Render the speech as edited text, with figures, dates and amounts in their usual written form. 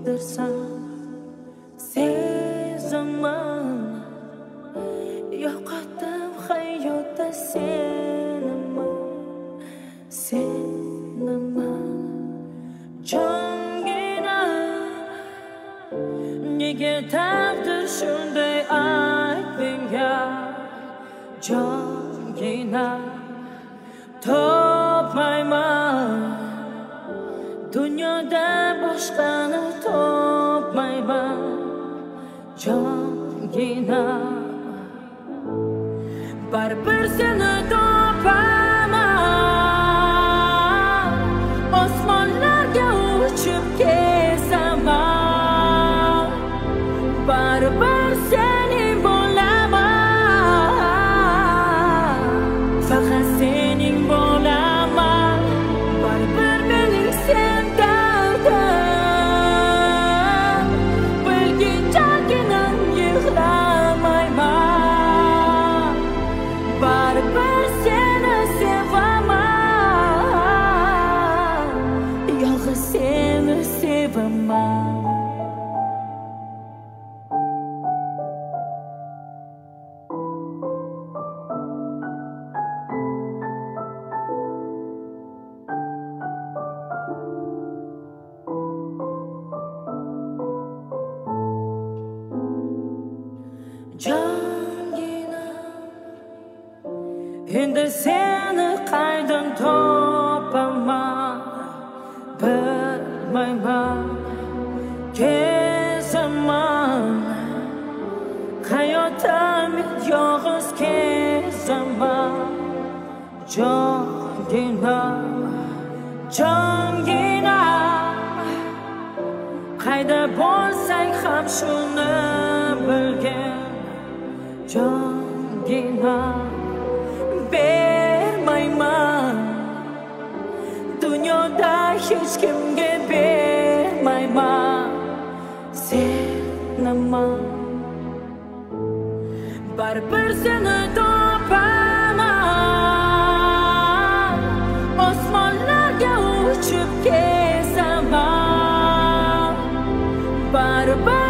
sevdirsan sezaman yo'qotib hayotda senaman jongina nega taqdir shunday aytmenga jongina topmayman dunyoda boshqani topmayman jongina baribir seni topaman osmonlarga uchib kezaman baribir sening bo'laman faqat sening bo'laman baribir mening sen dardim bilginchagina yig'lamayman baribir seni sevaman yolg'iz seni sevaman jongina endi seni qaydan topaman bilmayman kezaman hayotim yolg'iz kezaman jongina jongina qayda bo'lsang ham shuni bilgin jongina bermayman dunyoda hech kimga bermayman senaman baribir seni topaman osmonlarga uchib kezaman baribir